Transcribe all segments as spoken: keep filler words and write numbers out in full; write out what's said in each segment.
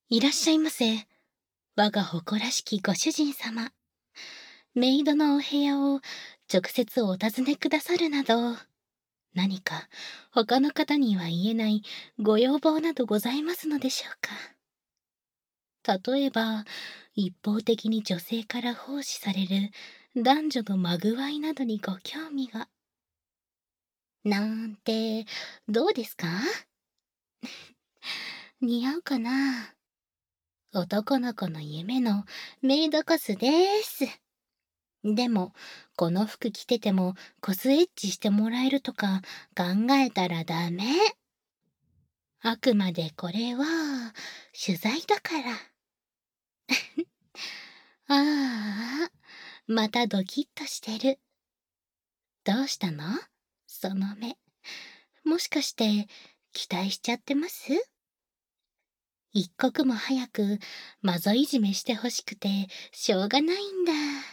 いらっしゃいませ。我が誇らしきご主人様。メイドのお部屋を直接お尋ねくださるなど、何か他の方には言えないご要望などございますのでしょうか。例えば、一方的に女性から奉仕される男女のまぐわいなどにご興味が。なんて、どうですか？似合うかな？男の子の夢のメイドコスです。でも、この服着ててもコスエッチしてもらえるとか考えたらダメ。あくまでこれは取材だから。ああ、またドキッとしてる。どうしたの？その目。もしかして期待しちゃってます？一刻も早くマゾいじめしてほしくてしょうがないんだ。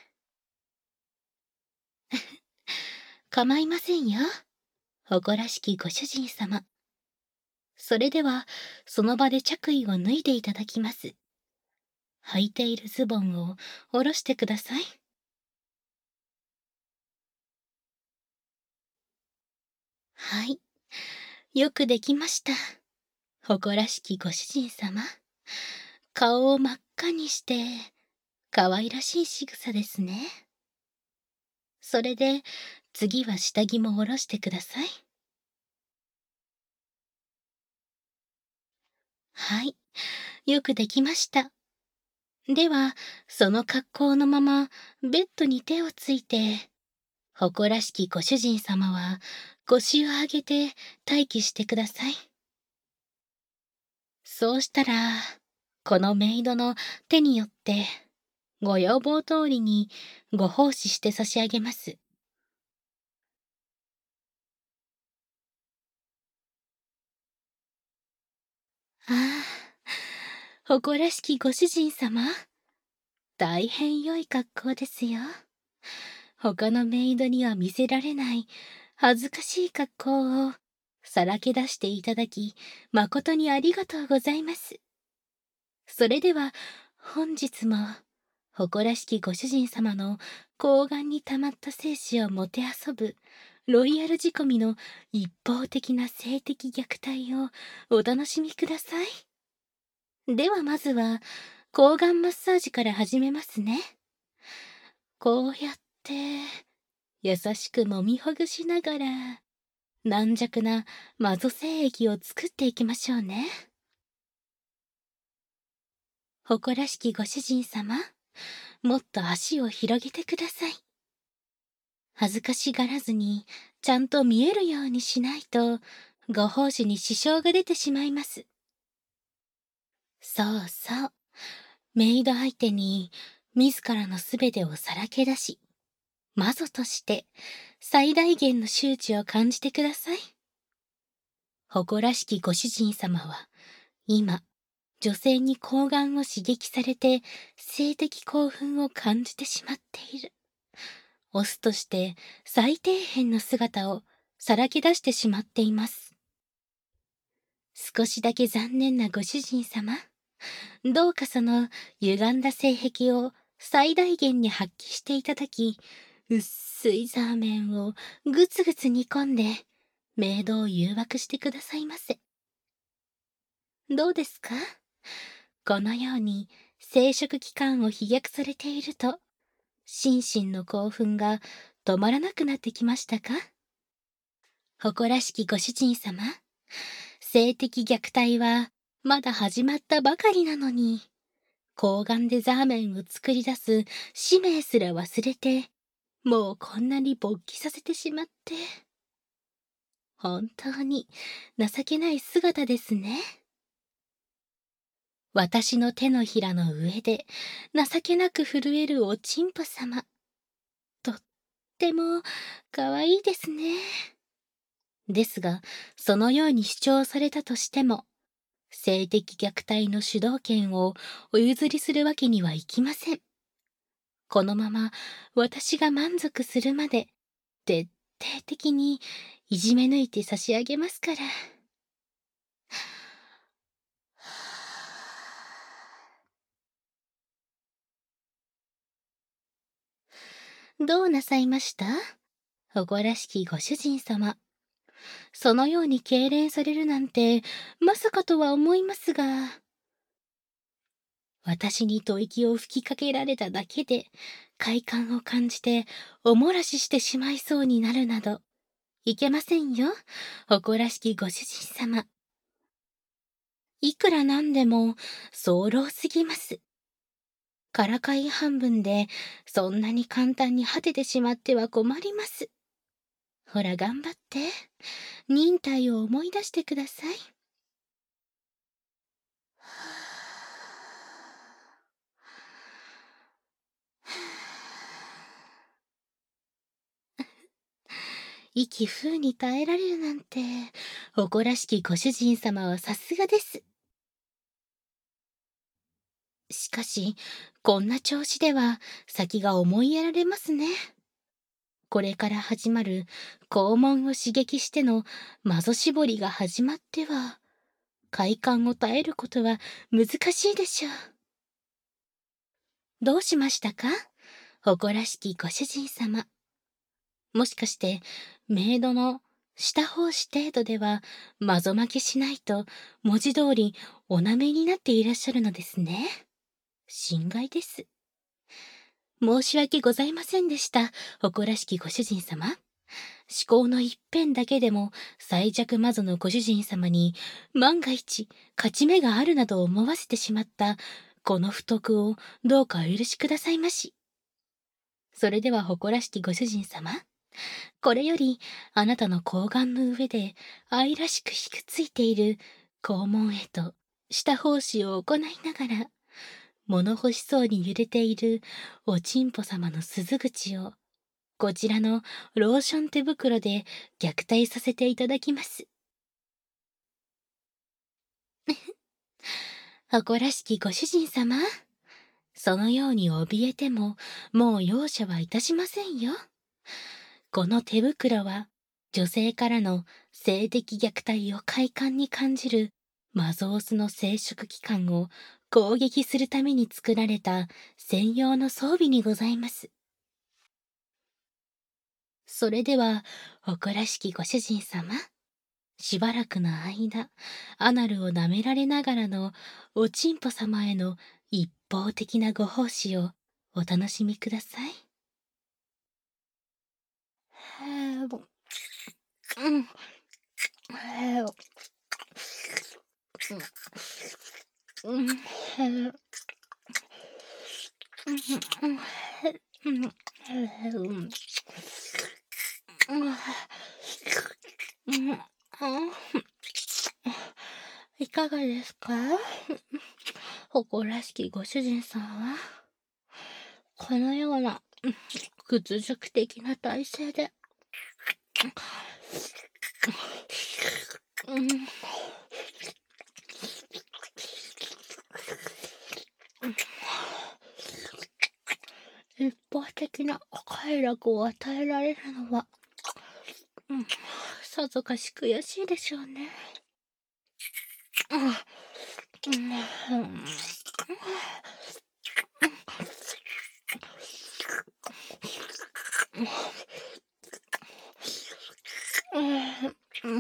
構いませんよ。誇らしきご主人様。それでは、その場で着衣を脱いでいただきます。履いているズボンを下ろしてください。はい。よくできました。誇らしきご主人様。顔を真っ赤にして、可愛らしい仕草ですね。それで、次は下着も下ろしてください。はい。よくできました。では、その格好のまま、ベッドに手をついて、誇らしきご主人様は、腰を上げて待機してください。そうしたら、このメイドの手によって、ご要望通りにご奉仕して差し上げます。ああ、誇らしきご主人様。大変良い格好ですよ。他のメイドには見せられない恥ずかしい格好をさらけ出していただき、誠にありがとうございます。それでは、本日も、誇らしきご主人様の睾丸に溜まった精子をもてあそぶ、ロイヤル仕込みの一方的な性的虐待をお楽しみください。ではまずは、睾丸マッサージから始めますね。こうやって、優しく揉みほぐしながら、軟弱なマゾ精液を作っていきましょうね。誇らしきご主人様、もっと足を広げてください。恥ずかしがらずに、ちゃんと見えるようにしないと、ご奉仕に支障が出てしまいます。そうそう。メイド相手に、自らのすべてをさらけ出し、魔女として最大限の周知を感じてください。誇らしきご主人様は、今、女性に睾丸を刺激されて性的興奮を感じてしまっている。オスとして最底辺の姿をさらけ出してしまっています。少しだけ残念なご主人様。どうかその歪んだ性癖を最大限に発揮していただき、薄いザーメンをぐつぐつ煮込んで、メイドを誘惑してくださいませ。どうですか？このように生殖器官を飛躍されていると、心身の興奮が止まらなくなってきましたか？誇らしきご主人様、性的虐待はまだ始まったばかりなのに、睾丸でザーメンを作り出す使命すら忘れて、もうこんなに勃起させてしまって、本当に情けない姿ですね。私の手のひらの上で情けなく震えるおちんぽ様。とっても可愛いですね。ですが、そのように主張されたとしても、性的虐待の主導権をお譲りするわけにはいきません。このまま私が満足するまで、徹底的にいじめ抜いて差し上げますから。 どうなさいました？誇らしきご主人様。そのように痙攣されるなんて、まさかとは思いますが、私に吐息を吹きかけられただけで、快感を感じて、おもらししてしまいそうになるなど、いけませんよ、誇らしきご主人様。いくらなんでも、早漏すぎます。からかい半分で、そんなに簡単に果ててしまっては困ります。ほら頑張って、忍耐を思い出してください。息風に耐えられるなんて、誇らしきご主人様はさすがです。しかし、こんな調子では先が思いやられますね。これから始まる肛門を刺激してのマゾ絞りが始まっては、快感を耐えることは難しいでしょう。どうしましたか？誇らしきご主人様。もしかして、メイドの下方子程度では、まぞ負けしないと、文字通りお舐めになっていらっしゃるのですね。心外です。申し訳ございませんでした、誇らしきご主人様。思考の一辺だけでも最弱魔女のご主人様に万が一勝ち目があるなど思わせてしまったこの不徳をどうかお許しくださいまし。それでは誇らしきご主人様、これよりあなたの睾丸の上で愛らしくひくついている肛門へと下方子を行いながら、物欲しそうに揺れているおちんぽ様の鈴口をこちらのローション手袋で虐待させていただきます。誇らしきご主人様、そのように怯えてももう容赦はいたしませんよ。この手袋は女性からの性的虐待を快感に感じるマゾオスの生殖器官を攻撃するために作られた専用の装備にございます。それでは、誇らしきご主人様、しばらくの間、アナルを舐められながらのおちんぽ様への一方的なご奉仕をお楽しみください。へーうん、へーうん、へーうん、うん、へーうん、うん、いかがですか？誇らしきご主人さんは、このような屈辱的な体勢で、うん、一方的な快楽を与えられるのは、うん、さぞかし悔しいでしょうね。うん、うん、うん、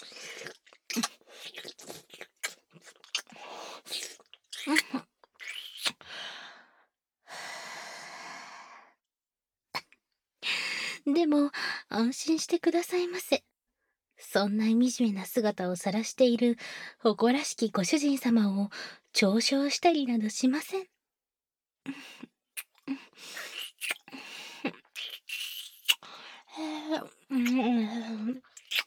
でも、安心してくださいませ。そんな惨めな姿を晒している誇らしきご主人様を嘲笑したりなどしません。うん、うん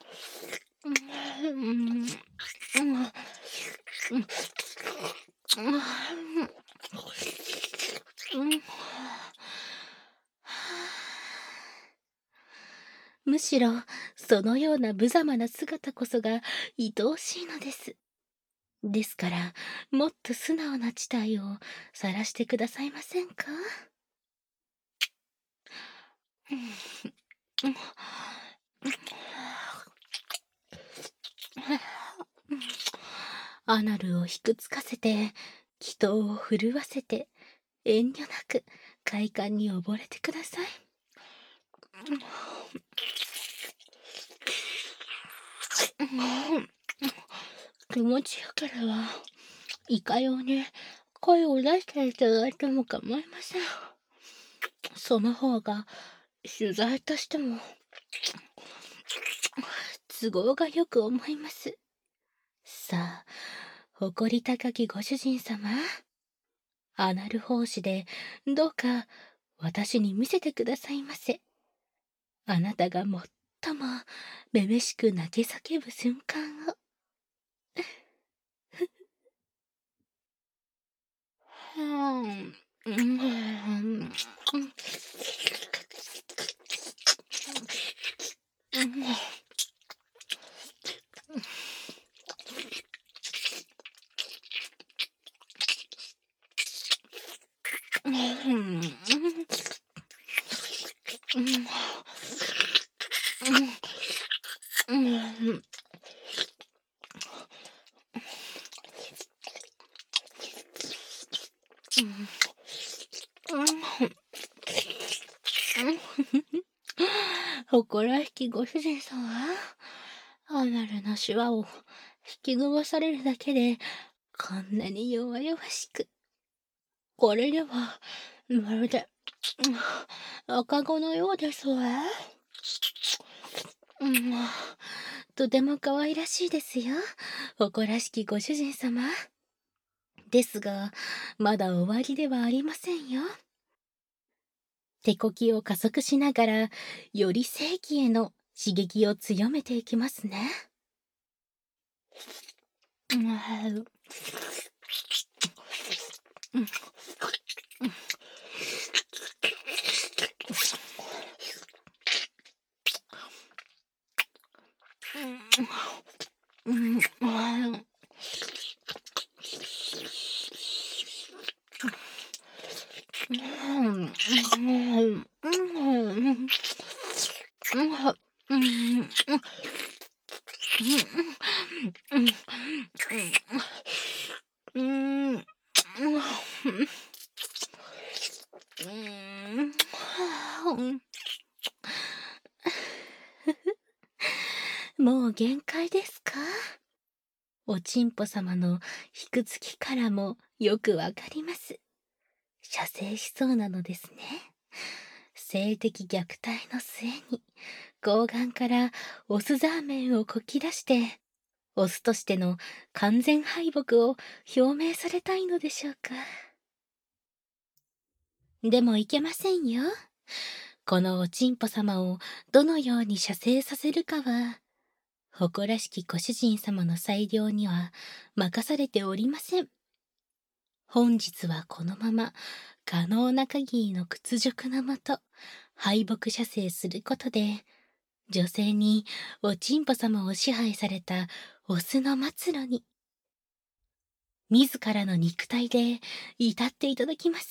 むしろ、そのような無様な姿こそが愛おしいのです。ですから、もっと素直な地帯を晒してくださいませんか？アナルをひくつかせて、祈祷を震わせて、遠慮なく快感に溺れてください。 気持ちよければ、いかように声を出していただいても構いません。その方が、取材としても、都合がよく思います。さあ、誇り高きご主人様、アナル奉仕で、どうか、私に見せてくださいませ。あなたが最も、めめしく泣き叫ぶ瞬間を。うん、うん、誇らしきご主人様、アナルのシワを引き伸ばされるだけで、こんなに弱々しく。これでは、まるで、赤子のようですわ。うん、とても可愛らしいですよ、誇らしきご主人様。ですが、まだ終わりではありませんよ。手こきを加速しながら、より正規への刺激を強めていきますね。うん、うん、もう限界ですか？おちんぽ様のひくつきからもよくわかります。射精しそうなのですね。性的虐待の末に、睾丸からオスザーメンをこき出して、オスとしての完全敗北を表明されたいのでしょうか。でもいけませんよ。このおちんぽ様をどのように射精させるかは、誇らしきご主人様の裁量には任されておりません。本日はこのまま可能な限りの屈辱のもと敗北射精することで、女性におちんぽ様を支配されたオスの末路に、自らの肉体で至っていただきます。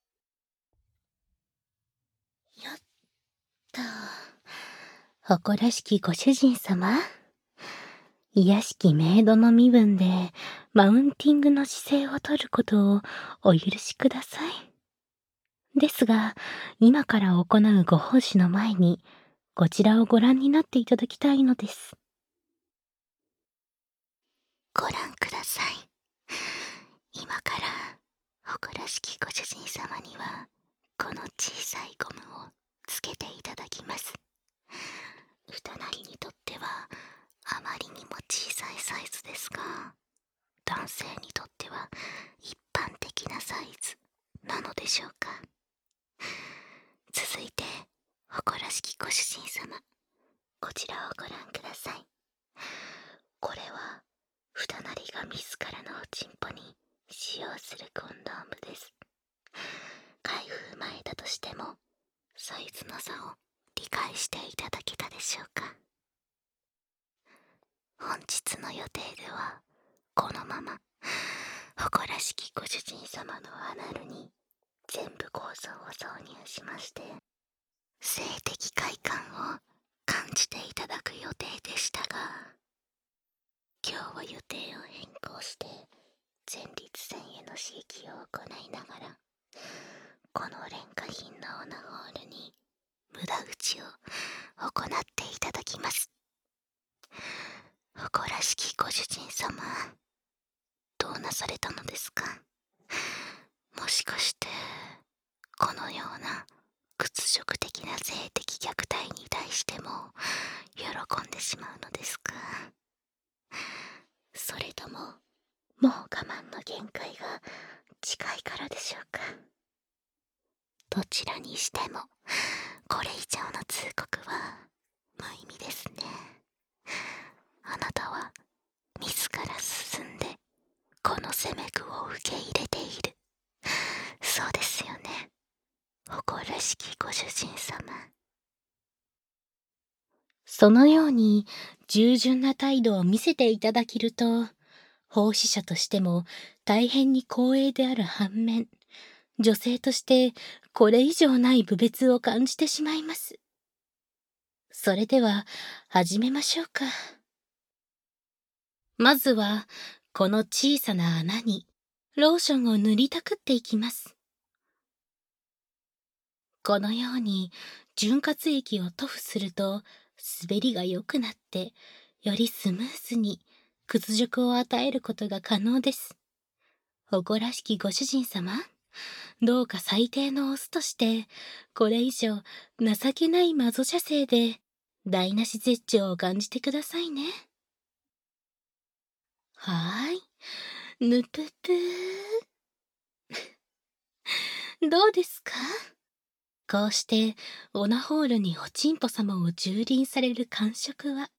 よっと、誇らしきご主人様、卑しきメイドの身分でマウンティングの姿勢をとることをお許しください。ですが、今から行うご奉仕の前に、こちらをご覧になっていただきたいのです。ご覧ください。今から、誇らしきご主人様には、この小さいゴムをつけていただきます。二なりにとっては、あまりにも小さいサイズですが、男性にとっては一般的なサイズなのでしょうか。続いて、誇らしきご主人様、こちらをご覧ください。これは、二なりが自らのおちんぽに使用するコンドームです。開封前だとしても、サイズの差を理解していただけたでしょうか。本日の予定では、このまま、誇らしきご主人様のアナルに全部構造を挿入しまして、性的快感を感じていただく予定でしたが、今日は予定を変更して前立腺への刺激を行いながら、この廉価品のオナホールに無駄打ちを行っていただきます。誇らしきご主人様、どうなされたのですか？もしかしてこのような屈辱的な性的虐待に対しても喜んでしまうのですか？それとももう我慢の限界が近いからでしょうか？どちらにしてもこれ以上の通告は無意味ですね。あなたは自ら進んでこの責め具を受け入れている。そうですよね、誇らしきご主人様。 そのように従順な態度を見せていただけると、奉仕者としても大変に光栄である反面、女性としてこれ以上ない侮蔑を感じてしまいます。それでは始めましょうか。まずはこの小さな穴にローションを塗りたくっていきます。このように潤滑液を塗布すると滑りが良くなってよりスムーズに屈辱を与えることが可能です。誇らしきご主人様、どうか最低のオスとしてこれ以上情けない魔女射精で台無し絶頂を感じてくださいね。はーい、ぬぷぷーどうですか？こうしてオナホールにおちんぽ様を蹂躙される感触は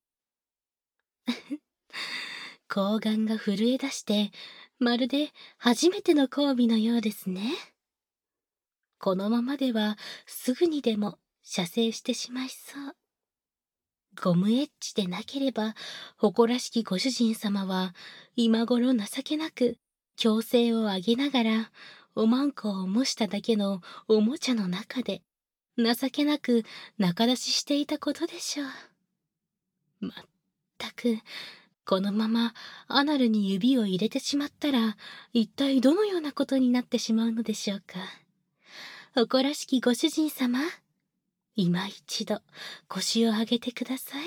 睾丸が震え出してまるで初めての交尾のようですね。このままではすぐにでも射精してしまいそう。ゴムエッジでなければ誇らしきご主人様は今頃情けなく強勢を上げながらおまんこを模しただけのおもちゃの中で情けなく仲出ししていたことでしょう。まったくこのままアナルに指を入れてしまったら一体どのようなことになってしまうのでしょうか。誇らしきご主人様、今一度腰を上げてください。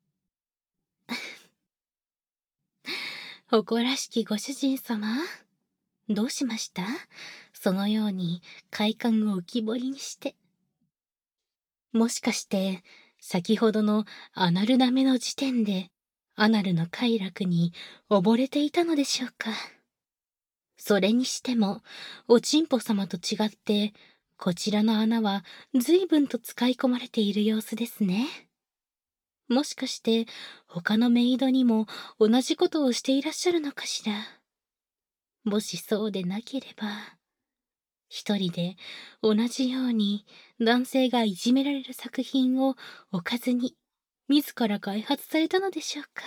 誇らしきご主人様、どうしました？そのように快感を浮き彫りにして。もしかして先ほどのアナルダメの時点でアナルの快楽に溺れていたのでしょうか。それにしてもおちんぽ様と違ってこちらの穴は随分と使い込まれている様子ですね。もしかして他のメイドにも同じことをしていらっしゃるのかしら。もしそうでなければ一人で同じように男性がいじめられる作品を置かずに自ら開発されたのでしょうか。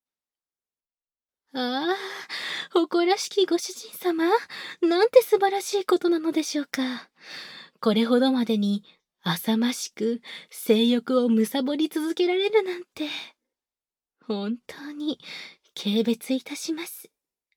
ああ、誇らしきご主人様、なんて素晴らしいことなのでしょうか。これほどまでに浅ましく性欲を貪り続けられるなんて、本当に軽蔑いたします。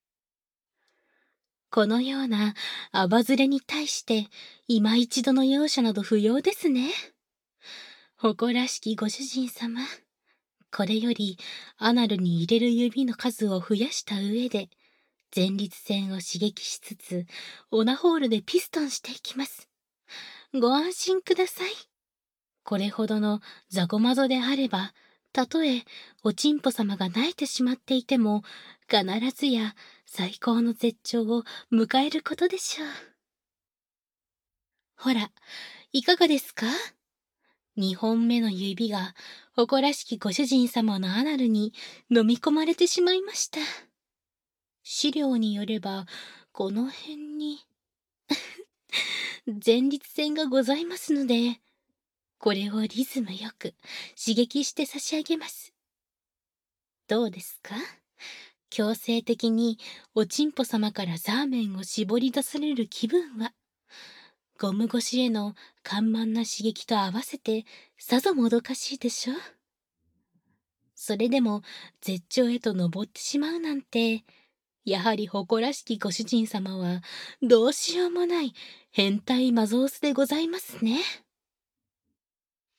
このようなアバズレに対して今一度の容赦など不要ですね。誇らしきご主人様、これよりアナルに入れる指の数を増やした上で前立腺を刺激しつつオナホールでピストンしていきます。ご安心ください。これほどのザゴマゾであれば、たとえおちんぽ様が泣いてしまっていても必ずや最高の絶頂を迎えることでしょう。ほら、いかがですか？二本目の指が誇らしきご主人様のアナルに飲み込まれてしまいました。資料によればこの辺に前立腺がございますので、これをリズムよく刺激して差し上げます。どうですか？強制的におちんぽ様からザーメンを絞り出される気分は、ゴム越しへの緩慢な刺激と合わせてさぞもどかしいでしょう。それでも絶頂へと登ってしまうなんて、やはり誇らしきご主人様はどうしようもない変態マゾースでございますね。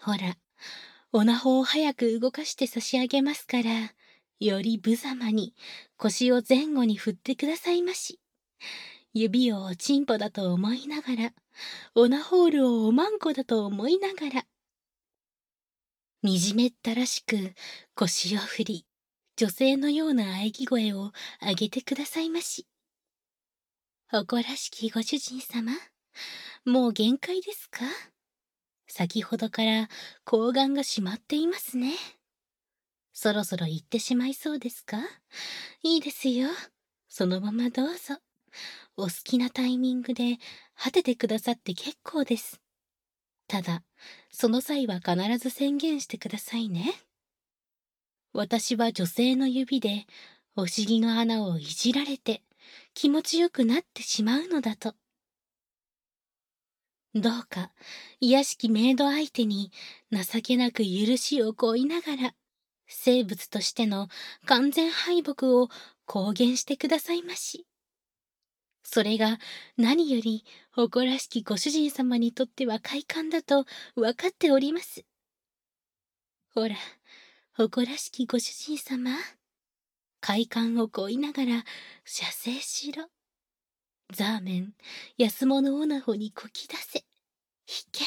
ほら、おなほを早く動かして差し上げますから、より無様に腰を前後に振ってくださいまし。指をおちんぽだと思いながら、オナホールをおまんこだと思いながら、惨めったらしく腰を振り、女性のような喘ぎ声を上げてくださいまし。誇らしきご主人様、もう限界ですか？先ほどから睾丸が閉まっていますね。そろそろ行ってしまいそうですか？いいですよ。そのままどうぞ。お好きなタイミングで果ててくださって結構です。ただ、その際は必ず宣言してくださいね。私は女性の指でお尻の穴をいじられて気持ちよくなってしまうのだと。どうか、卑しきメイド相手に情けなく許しを請いながら、生物としての完全敗北を公言してくださいまし。それが何より誇らしきご主人様にとっては快感だと分かっております。ほら、誇らしきご主人様、快感をこいながら射精しろ。ザーメン、安物オナホにこき出せ。引け。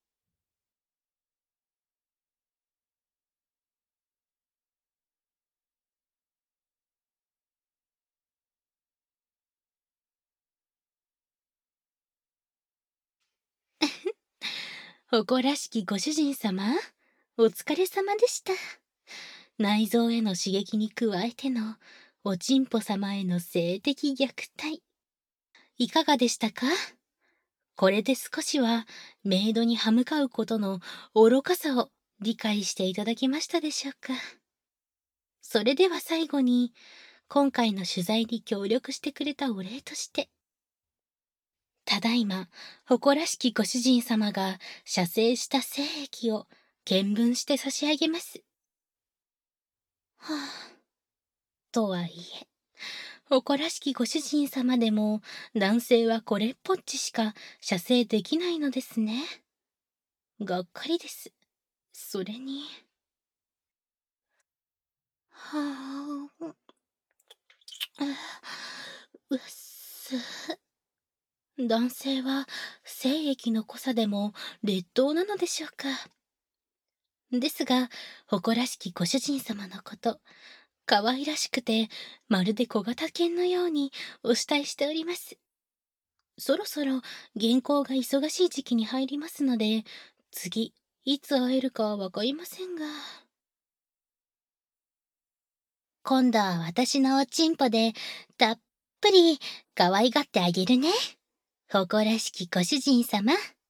誇らしきご主人様、お疲れ様でした。内臓への刺激に加えてのおちんぽ様への性的虐待。いかがでしたか？これで少しはメイドに歯向かうことの愚かさを理解していただけましたでしょうか？それでは最後に、今回の取材に協力してくれたお礼として、ただいま、誇らしきご主人様が射精した精液を見分して差し上げます。はあ、とはいえ、誇らしきご主人様でも、男性はこれっぽっちしか射精できないのですね。がっかりです。それに。はあ、うっす。男性は精液の濃さでも劣等なのでしょうか。ですが、誇らしきご主人様のこと、可愛らしくて、まるで小型犬のようにお慕いしております。そろそろ原稿が忙しい時期に入りますので、次、いつ会えるかわかりませんが。今度は私のおちんぽで、たっぷり可愛がってあげるね。誇らしきご主人様。